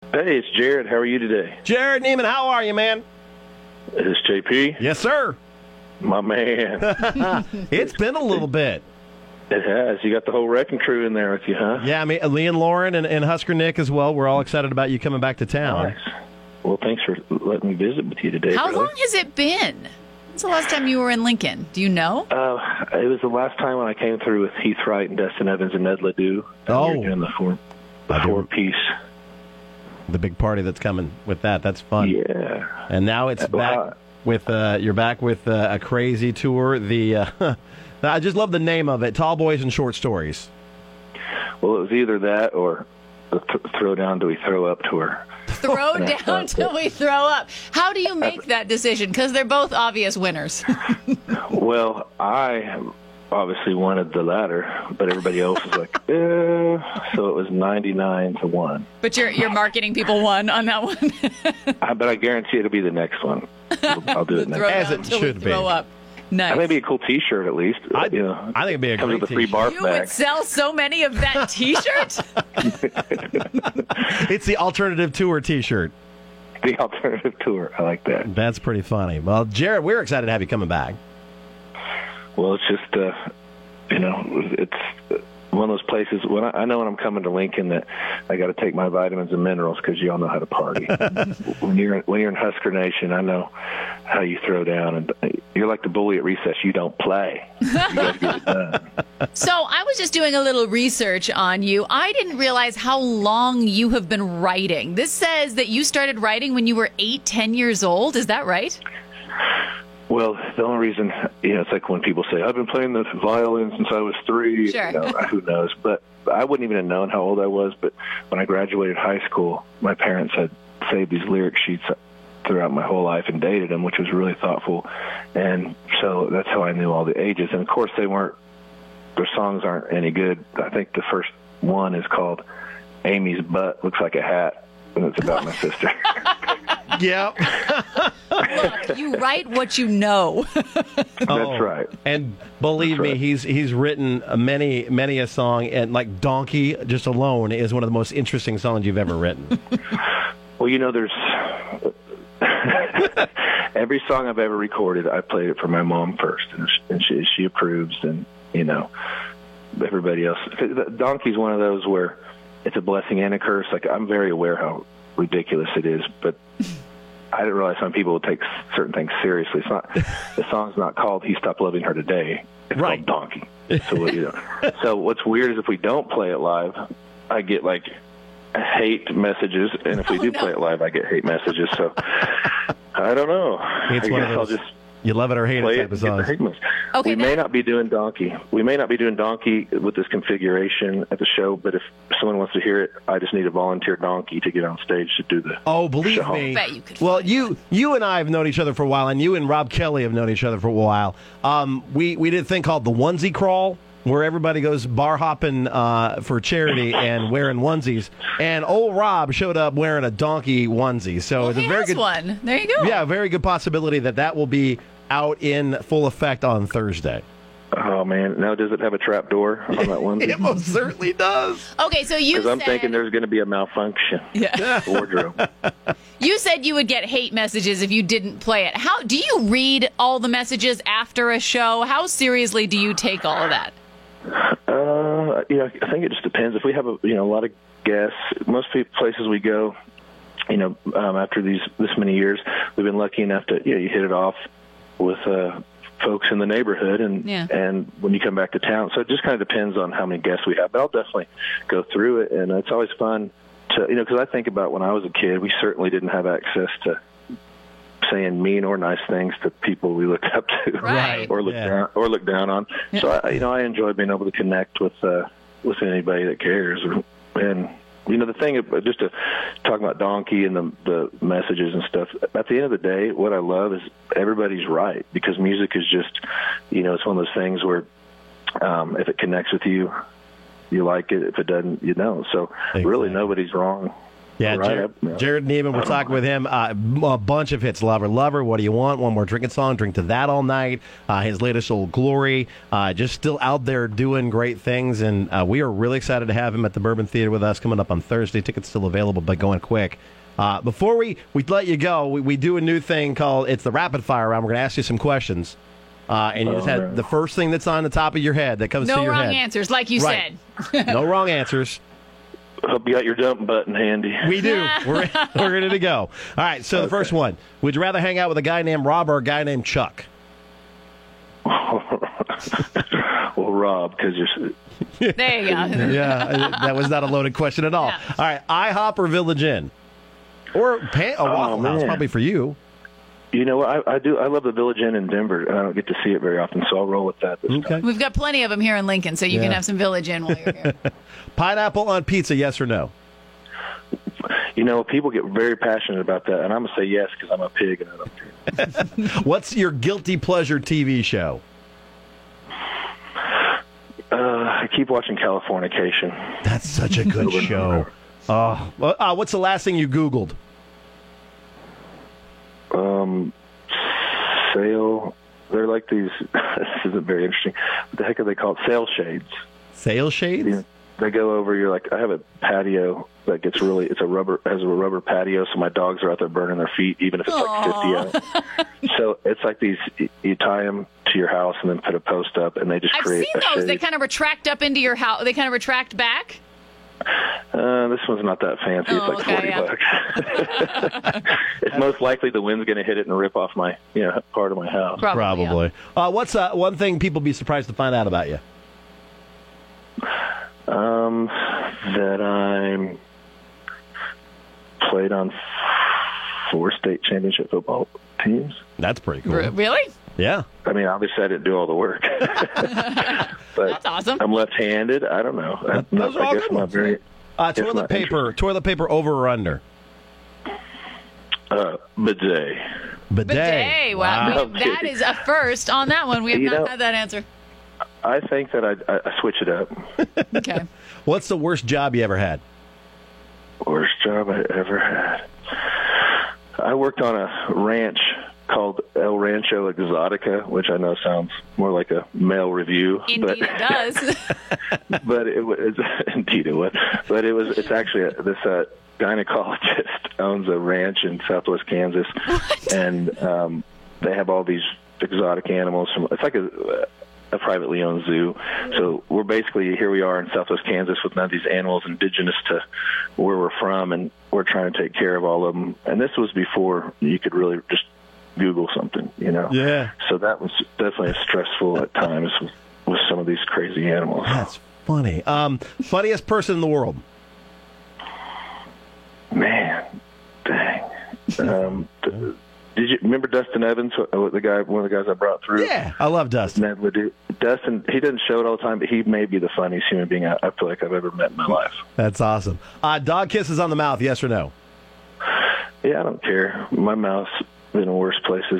Hey, it's Jared. How are you today? Jared Neiman, how are you, man? Is this JP? Yes, sir. My man. It's been a little bit. It has. You got the whole wrecking crew in there with you, huh? Yeah, I mean, Lee and Lauren and Husker Nick as well. We're all excited about you coming back to town. Nice. Well, thanks for letting me visit with you today. How brother. long has it been? When's the last time you were in Lincoln? Do you know? It was the last time when I came through with Heath Wright and Destin Evans and Ned Ledoux. Oh. We were doing the four-piece. The big party that's coming with that. That's fun. Yeah. And now it's back with, you're back with a crazy tour. I just love the name of it, Tall Boys and Short Stories. Well, it was either that or the Throw Down Do We Throw Up tour. Throw down till we throw up. How do you make that decision? Because they're both obvious winners. Well, I obviously wanted the latter, but everybody else was like, so it was 99-1. But your marketing people won on that one. But I guarantee it'll be the next one. I'll do it next. As it should be. Throw up. Nice. Maybe a cool T-shirt at least. I think it'd be a comes great with a free T-shirt. barf You bag. would sell so many of that T-shirt? It's the alternative tour T-shirt. The alternative tour. I like that. That's pretty funny. Well, Jared, we're excited to have you coming back. Well, it's just it's one of those places when I know when I'm coming to Lincoln that I got to take my vitamins and minerals because you all know how to party. when you're in Husker Nation, I know how you throw down, and you're like the bully at recess. You don't play. You got to get it done. So I was just doing a little research on you. I didn't realize how long you have been writing. This says that you started writing when you were 8-10 years old. Is that right? Well, the only reason, it's like when people say, I've been playing the violin since I was 3. Sure. Who knows? But I wouldn't even have known how old I was. But when I graduated high school, my parents had saved these lyric sheets throughout my whole life and dated them, which was really thoughtful. And so that's how I knew all the ages. And, of course, their songs aren't any good. I think the first one is called Amy's Butt Looks Like a Hat, and it's about my sister. Yeah. Look, you write what you know. That's right. And believe me, he's written many a song, and like Donkey just alone is one of the most interesting songs you've ever written. Well, there's every song I've ever recorded, I played it for my mom first, and she approves, and everybody else. Donkey's one of those where it's a blessing and a curse. Like, I'm very aware how ridiculous it is, but I didn't realize some people would take certain things seriously. It's not the song's not called "He Stopped Loving Her Today." It's right. called Donkey. So what's weird is if we don't play it live, I get like hate messages, and if we do play it live, I get hate messages. So I don't know. It's one of those. I'll just you love it or hate it type of songs. Okay, we may not be doing Donkey. We may not be doing Donkey with this configuration at the show, but if someone wants to hear it, I just need a volunteer donkey to get on stage to do the believe show. me. Bet you could you and I have known each other for a while, and you and Rob Kelly have known each other for a while. We did a thing called the onesie crawl, where everybody goes bar hopping for charity and wearing onesies. And old Rob showed up wearing a donkey onesie. So it's a very good one. There you go. Yeah, a very good possibility that will be out in full effect on Thursday. Oh, man. Now, does it have a trap door on that onesie? It most certainly does. Okay, so you Because I'm thinking there's going to be a malfunction. Yeah. Wardrobe. You said you would get hate messages if you didn't play it. How do you read all the messages after a show? How seriously do you take all of that? I think it just depends. If we have a lot of guests, most places we go, after this many years, we've been lucky enough to you hit it off with folks in the neighborhood, and when you come back to town. So it just kind of depends on how many guests we have. But I'll definitely go through it, and it's always fun to because I think about when I was a kid, we certainly didn't have access to saying mean or nice things to people we looked up to, right. or look down on. Yeah. So I enjoy being able to connect with anybody that cares. And the thing, just to talk about Donkey and the messages and stuff. At the end of the day, what I love is everybody's right, because music is just it's one of those things where if it connects with you, you like it. If it doesn't, you don't. So really, nobody's wrong. Yeah, Right Jared, up, yeah. Jared Neiman, we're talking with him. A bunch of hits. Lover, Lover, What Do You Want? One More Drinking Song, Drink to That All Night. His latest, Old Glory. Just still out there doing great things, and we are really excited to have him at the Bourbon Theater with us coming up on Thursday. Tickets still available, but going quick. Before we let you go, we do a new thing called It's the Rapid Fire Round. We're going to ask you some questions. And you just had the first thing that's on the top of your head that comes to your head. No wrong answers, like you said. No wrong answers. Hope you got your dump button handy. We do. We're ready to go. All right, so the first one. Would you rather hang out with a guy named Rob or a guy named Chuck? Well, Rob, because you're... There you go. Yeah, that was not a loaded question at all. Yeah. All right, IHOP or Village Inn? Or Waffle House, man. probably for you. You know what? I do. I love the Village Inn in Denver, and I don't get to see it very often, so I'll roll with that this time. We've got plenty of them here in Lincoln, so you can have some Village Inn while you're here. Pineapple on pizza, yes or no? You know, people get very passionate about that, and I'm going to say yes because I'm a pig and I don't care. What's your guilty pleasure TV show? I keep watching Californication. That's such a good show. What's the last thing you Googled? Sail. They're like these. This isn't very interesting. What the heck are they called? Sail shades. Sail shades? Yeah. They go over. You're like, I have a patio that gets really. It's a rubber patio, so my dogs are out there burning their feet, even if it's like 50 out. So it's like these. You tie them to your house and then put a post up, and they just I've create. seen a those. shade. They kind of retract up into your house. They kind of retract back. This one's not that fancy. It's like $40. It's most likely the wind's going to hit it and rip off my, part of my house. Probably. Yeah. What's one thing people be surprised to find out about you? That I'm played on 4 state championship football teams. That's pretty cool. Really? Yeah. I mean, obviously I didn't do all the work. But That's awesome. I'm left-handed. I don't know. Those are all good ones. very... Toilet paper over or under? Bidet. Bidet. Wow. That is a first on that one. We have not had that answer. I think that I switch it up. Okay. What's the worst job you ever had? Worst job I ever had. I worked on a ranch called El Rancho Exotica, which I know sounds more like a male review. Indeed, it does. But it was indeed it was. But it's actually this gynecologist owns a ranch in Southwest Kansas, and they have all these exotic animals. It's like a privately owned zoo. So here we are in Southwest Kansas with none of these animals indigenous to where we're from, and we're trying to take care of all of them. And this was before you could really just Google something, Yeah. So that was definitely stressful at times with some of these crazy animals. That's funny. Funniest person in the world? Man, dang. Did you remember Dustin Evans, one of the guys I brought through? Yeah, I love Dustin. Dustin, he doesn't show it all the time, but he may be the funniest human being I feel like I've ever met in my life. That's awesome. Dog kisses on the mouth, yes or no? Yeah, I don't care. My mouth's been in worse places.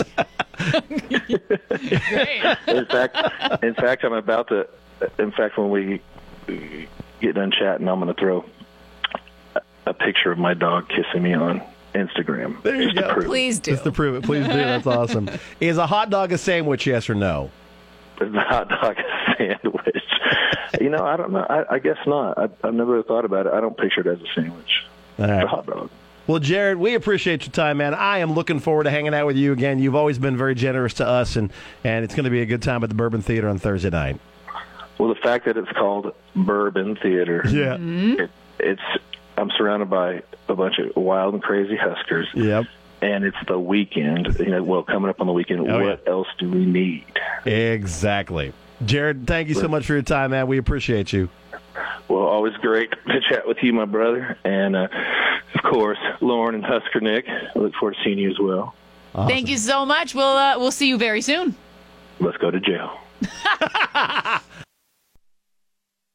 Great. In fact, I'm about to. In fact, when we get done chatting, I'm going to throw a picture of my dog kissing me on Instagram. There you go. Please do. Just to prove it. Please do. That's awesome. Is a hot dog a sandwich, yes or no? Is the hot dog a sandwich? I don't know. I guess not. I've never thought about it. I don't picture it as a sandwich. All right. It's a hot dog. Well, Jared, we appreciate your time, man. I am looking forward to hanging out with you again. You've always been very generous to us, and it's going to be a good time at the Bourbon Theater on Thursday night. Well, the fact that it's called Bourbon Theater, yeah, I'm surrounded by a bunch of wild and crazy Huskers. Yep. And it's the weekend. Coming up on the weekend, what else do we need? Exactly. Jared, thank you so much for your time, man. We appreciate you. Well, always great to chat with you, my brother. And, of course, Lauren and Husker Nick. I look forward to seeing you as well. Awesome. Thank you so much. We'll see you very soon. Let's go to jail.